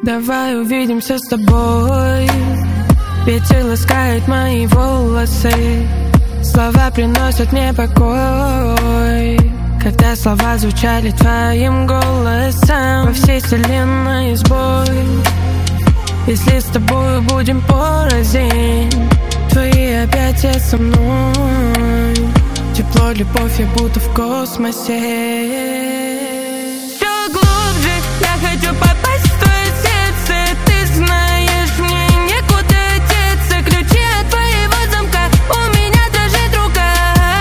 Давай увидимся с тобой. Ветер ласкает мои волосы, слова приносят мне покой. Когда слова звучали твоим голосом, во всей вселенной сбой. Если с тобой будем порознь, твои объятия со мной, тепло, любовь, я будто в космосе. Все глубже, я хочу попасть в твое сердце. Ты знаешь, мне некуда деться. Ключи от твоего замка у меня дрожит рука.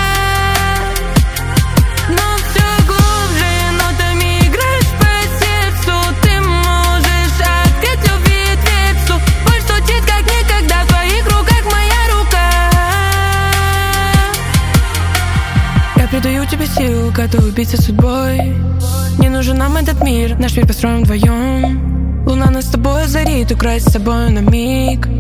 Но все глубже, нотами играешь по сердцу. Ты можешь открыть любви дверцу. Боль стучит как никогда, в твоих руках моя рука. Я придаю тебе сил, готов биться судьбой. Не нужен нам этот мир, наш мир построен вдвоем. Луна нас с тобой озарит, украсть с собой на миг.